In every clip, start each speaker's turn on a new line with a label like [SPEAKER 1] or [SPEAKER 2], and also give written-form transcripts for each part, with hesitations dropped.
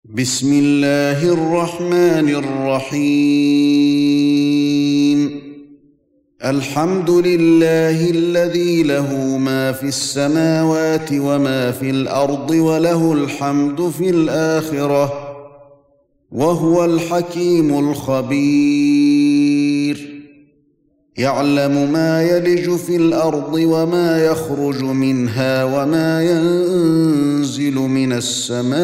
[SPEAKER 1] بسم الله الرحمن الرحيم. الحمد لله الذي له ما في السماوات وما في الأرض وله الحمد في الآخرة وهو الحكيم الخبير. يعلم ما يلج في الأرض وما يخرج منها وما ينزل من السماء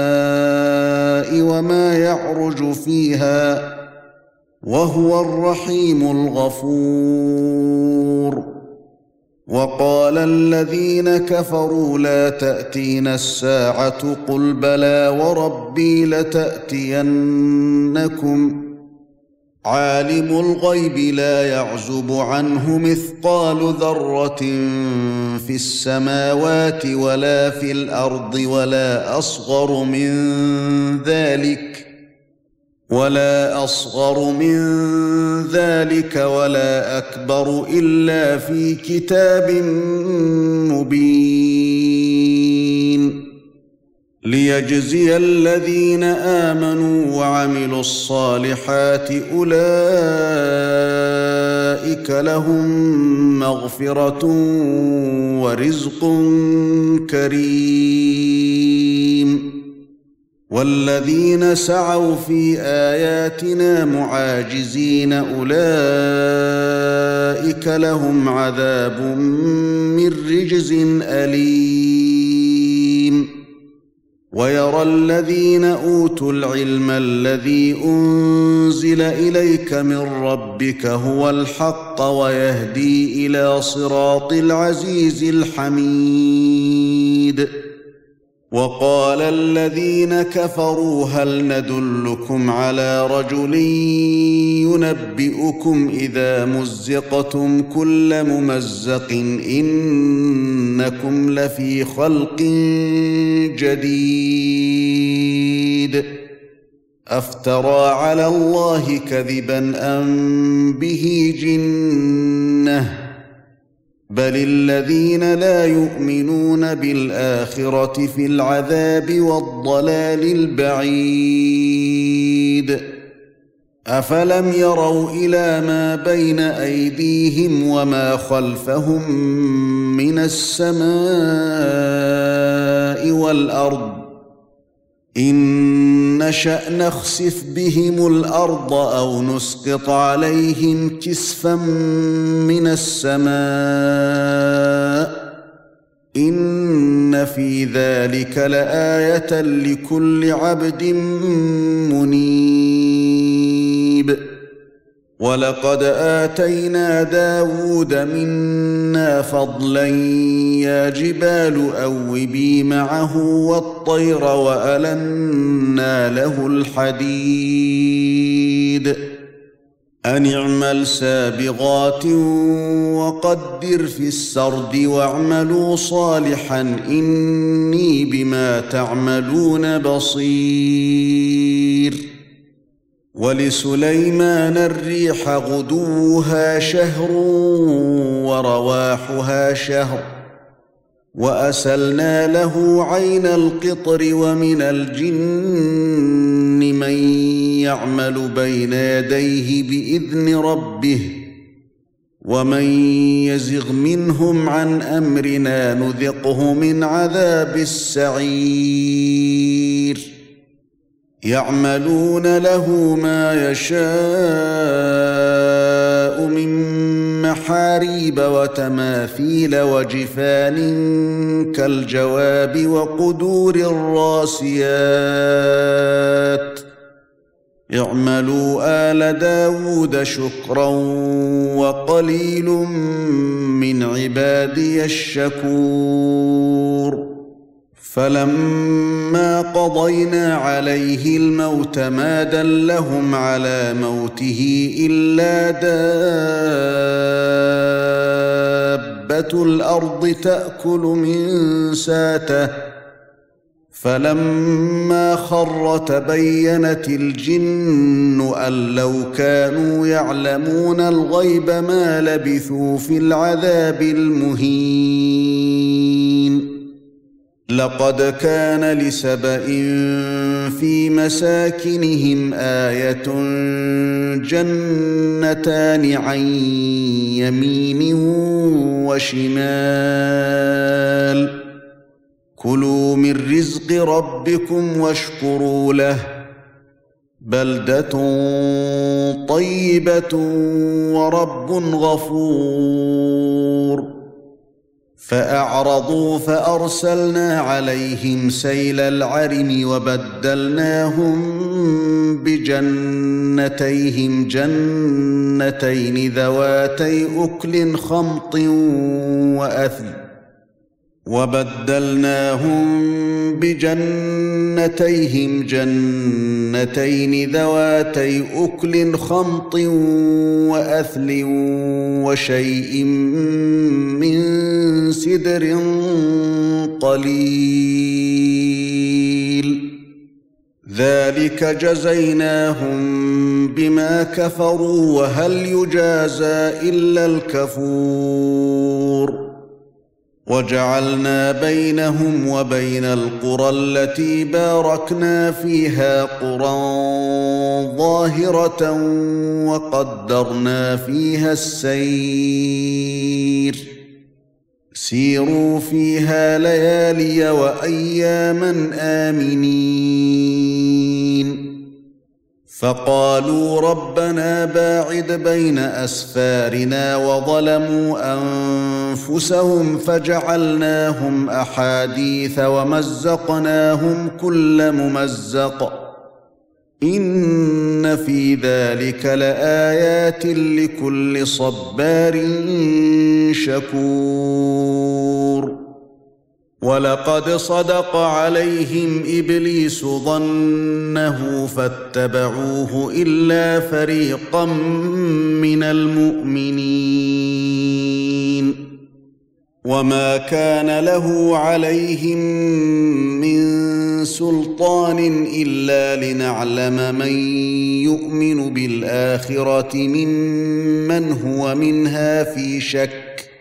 [SPEAKER 1] وما يعرج فيها وهو الرحيم الغفور. وقال الذين كفروا لا تأتينا الساعة قل بلى وربي لتأتينكم عالم الغيب لا يعزب عنه مثقال ذرة في السماوات ولا في الأرض ولا أصغر من ذلك ولا أكبر إلا في كتاب مبين. ليجزي الذين آمنوا وعملوا الصالحات أولئك لهم مغفرة ورزق كريم. والذين سعوا في آياتنا معاجزين أولئك لهم عذاب من رجز أليم. ويرى الذين أوتوا العلم الذي أنزل إليك من ربك هو الحق ويهدي إلى صراط العزيز الحميد. وقال الذين كفروا هل ندلكم على رجل ينبئكم إذا مزقتم كل ممزق إنكم لفي خلق جديد. أفترى على الله كذبا أم به جنة بل الذين لا يؤمنون بالآخرة في العذاب والضلال البعيد. أفلم يروا إلى ما بين أيديهم وما خلفهم من السماء والأرض إن نشأ نخسف بهم الأرض أو نسقط عليهم كسفا من السماء إن في ذلك لآية لكل عبد منيب. ولقد آتينا داود منا فضلا يا جبال أوبي معه والطير وألنا له الحديد أن اعمل سابغات وقدر في السرد واعملوا صالحا إني بما تعملون بصير. ولسليمان الريح غدوها شهر ورواحها شهر وأسلنا له عين القطر ومن الجن من يعمل بين يديه بإذن ربه ومن يزغ منهم عن أمرنا نذقه من عذاب السعير. يعملون له ما يشاء من محاريب وتماثيل وجفان كالجواب وقدور الراسيات. اعملوا آل داود شكرا وقليل من عبادي الشكور. فلما قضينا عليه الموت ما دلهم على موته إلا دابة الأرض تأكل من ساته فلما خر تبينت الجن أن لو كانوا يعلمون الغيب ما لبثوا في العذاب المهين. لقد كان لسبإ في مساكنهم آية جنتان عن يمين وشمال كلوا من رزق ربكم واشكروا له بلدة طيبة ورب غفور فأعرضوا فأرسلنا عليهم سيل العرم وبدلناهم بجنتيهم جنتين ذواتي أكل خمط وأثل وشيء من سدر قليل ذلك جزيناهم بما كفروا وهل يجازى إلا الكفور وجعلنا بينهم وبين القرى التي باركنا فيها قرى ظاهرة وقدرنا فيها السير سيروا فيها ليالي وأياما آمنين فقالوا ربنا باعد بين أسفارنا وظلموا أنفسهم فجعلناهم أحاديث ومزقناهم كل ممزق إن في ذلك لآيات لكل صبار شكور ولقد صدق عليهم إبليس ظنه فاتبعوه إلا فريقا من المؤمنين وما كان له عليهم من سلطان إلا لنعلم من يؤمن بالآخرة ممن هو منها في شك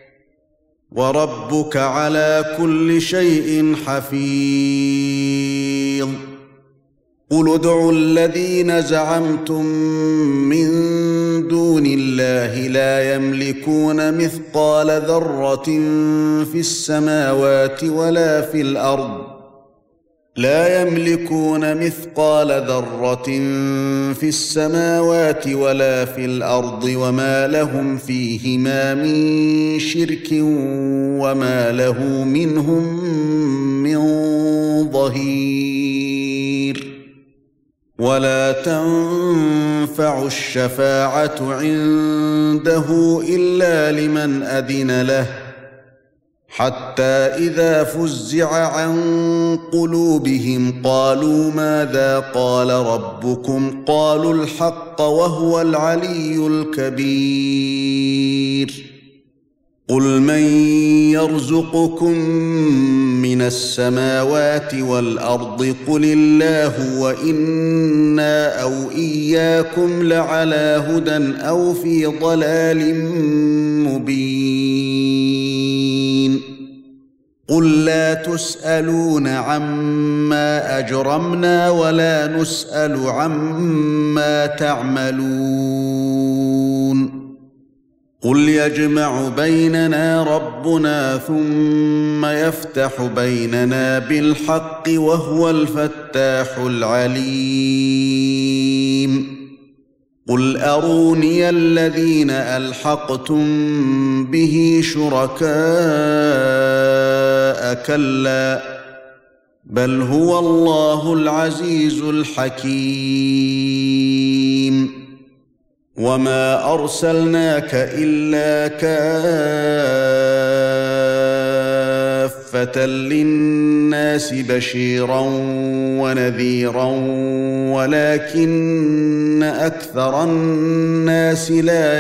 [SPEAKER 1] وربك على كل شيء حفيظ قل ادعوا الذين زعمتم من دون الله لا يملكون مثقال ذرة في السماوات ولا في الأرض وما لهم فيهما من شرك وما له منهم من ظهير ولا تنفع الشفاعة عنده إلا لمن أذن له حتى إذا فزع عن قلوبهم قالوا ماذا قال ربكم قالوا الحق وهو العلي الكبير قل من يرزقكم من السماوات والأرض قل الله وإنا أو إياكم لعلى هدى أو في ضلال مبين قل لا تسألون عما أجرمنا ولا نسأل عما تعملون قل يجمع بيننا ربنا ثم يفتح بيننا بالحق وهو الفتاح العليم قل أروني الذين ألحقتم به شركاء كلا بل هو الله العزيز الحكيم وما أرسلناك إلا كافة للناس بشيرا ونذيرا ولكن أكثر الناس لا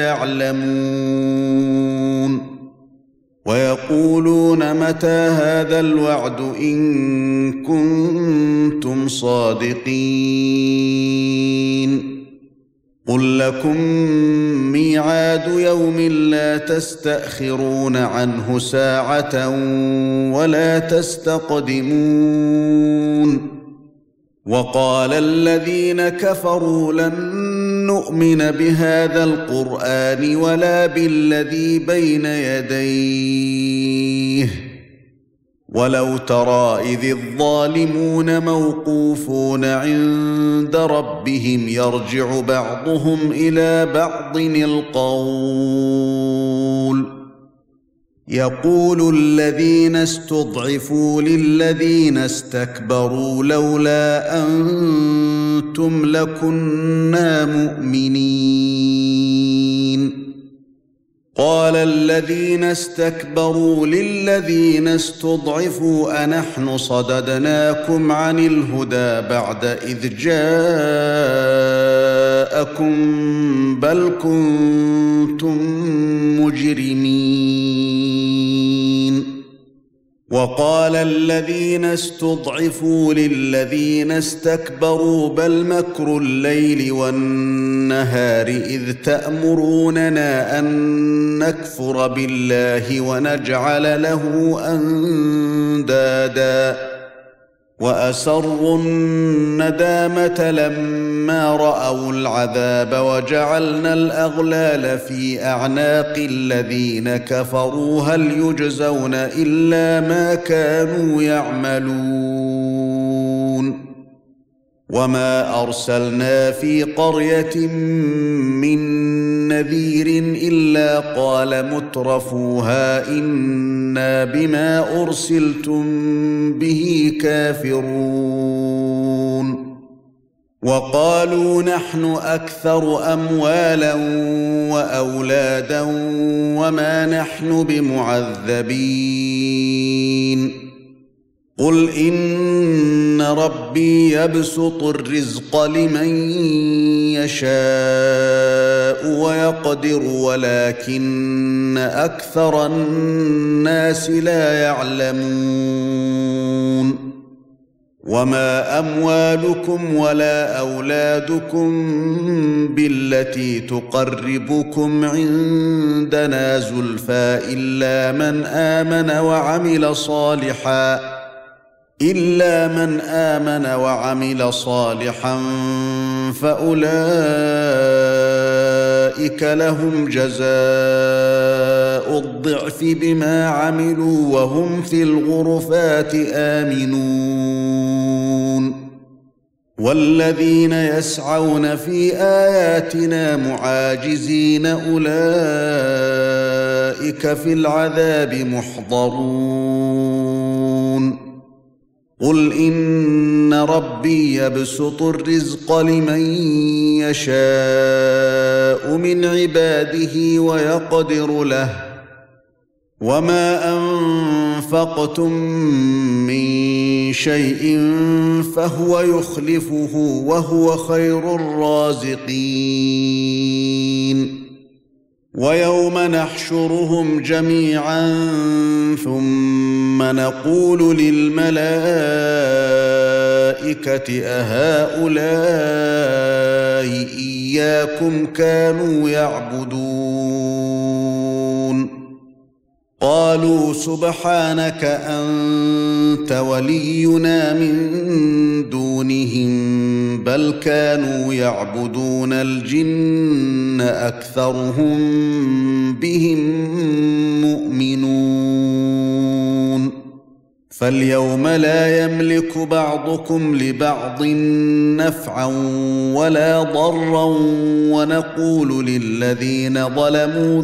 [SPEAKER 1] يعلمون ويقولون متى هذا الوعد إن كنتم صادقين قل لكم ميعاد يوم لا تستأخرون عنه ساعة ولا تستقدمون وقال الذين كفروا لن نؤمن بهذا القرآن ولا بالذي بين يديه ولو ترى إذ الظالمون موقوفون عند ربهم يرجع بعضهم إلى بعض القول يقول الذين استضعفوا للذين استكبروا لولا أنتم لكنا مؤمنين قال الذين استكبروا للذين استضعفوا أنحن صددناكم عن الهدى بعد إذ جاءكم بل كنتم مجرمين وقال الذين استضعفوا للذين استكبروا بل مكر الليل والنهار إذ تأمروننا أن نكفر بالله ونجعل له أندادا وأسروا الندامة لما رأوا العذاب وجعلنا الأغلال في أعناق الذين كفروا هل يجزون إلا ما كانوا يعملون وما أرسلنا في قرية من نذير إلا قال مترفوها إنا بما أرسلتم به كافرون وقالوا نحن أكثر أموالا وأولادا وما نحن بمعذبين قل إن ربي يبسط الرزق لمن يشاء ويقدر ولكن أكثر الناس لا يعلمون وما أموالكم ولا أولادكم بالتي تقربكم عندنا زلفى إلا من آمن وعمل صالحا فأولئك لهم جزاء الضعف بما عملوا وهم في الغرفات آمنون والذين يسعون في آياتنا معاجزين أولئك في العذاب محضرون قل إن ربي يبسط الرزق لمن يشاء من عباده ويقدر له وما أنفقتم من شيء فهو يخلفه وهو خير الرازقين ويوم نحشرهم جميعا ثم نقول للملائكة أهؤلاء إياكم كانوا يعبدون قالوا سبحانك أنت ولينا من دونهم بل كانوا يعبدون الجن أكثرهم بهم مؤمنون فاليوم لا يملك بعضكم لبعض نفعا ولا ضرا ونقول للذين ظلموا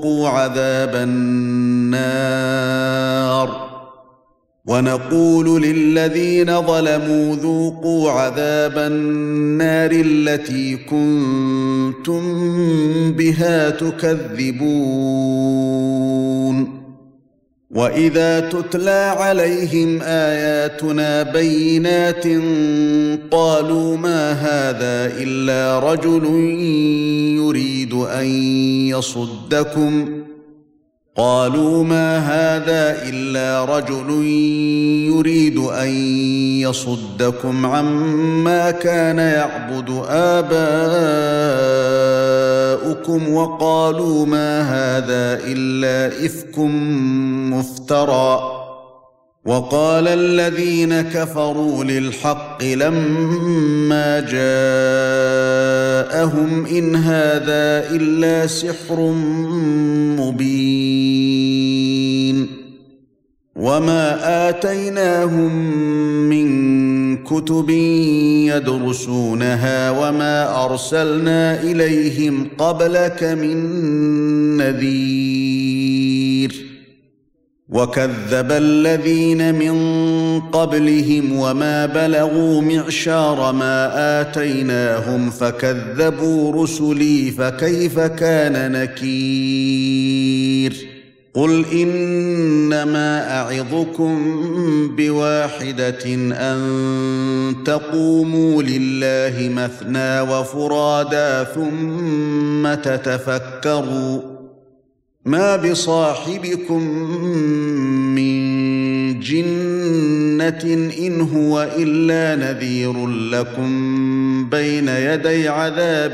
[SPEAKER 1] ذوقوا عذاب النار التي كنتم بها تكذبون وإذا تتلى عليهم آياتنا بينات قالوا ما هذا إلا رجل يريد أن قالوا ما هذا إلا رجل يريد أن يصدكم عما كان يعبد آباؤكم وقالوا ما هذا إلا إفك مفترى وقال الذين كفروا للحق لما جاءهم إن هذا إلا سحر مبين وما آتيناهم من كتب يدرسونها وما أرسلنا إليهم قبلك من نذير وكذب الذين من قبلهم وما بلغوا معشار ما آتيناهم فكذبوا رسلي فكيف كان نكير قل إنما أعظكم بواحدة أن تقوموا لله مثنى وفرادا ثم تتفكروا ما بصاحبكم من جنة إن هو إلا نذير لكم بين يدي عذاب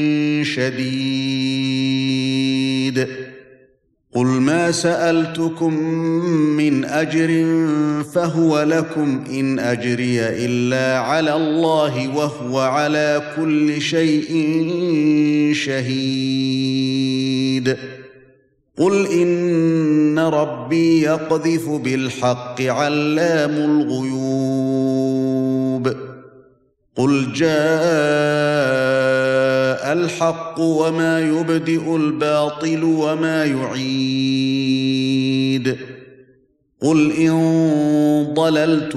[SPEAKER 1] شديد قل ما سألتكم من أجر فهو لكم إن أجري إلا على الله وهو على كل شيء شهيد قل إن ربي يقذف بالحق علام الغيوب قل جاء الحق وما يبدئ الباطل وما يعيد قل إن ضللت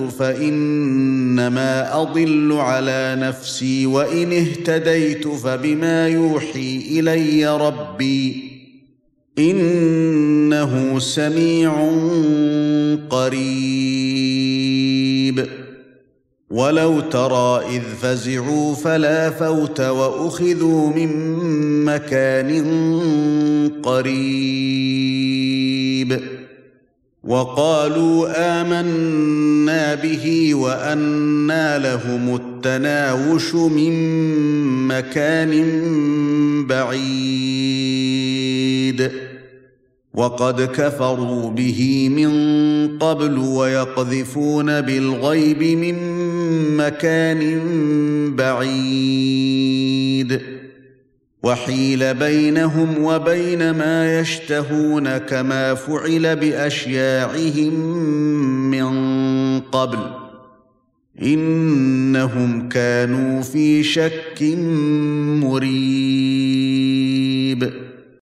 [SPEAKER 1] فإنما أضل على نفسي وإن اهتديت فبما يوحي إلي ربي إنه سميع قريب ولو ترى إذ فزعوا فلا فوت وأخذوا من مكان قريب وقالوا آمنا به وأنى لهم التناوش من مكان بعيد وقد كفروا به من قبل ويقذفون بالغيب من مكان بعيد وحيل بينهم وبين ما يشتهون كما فعل بأشياعهم من قبل إن إنهم كانوا في شك مريب.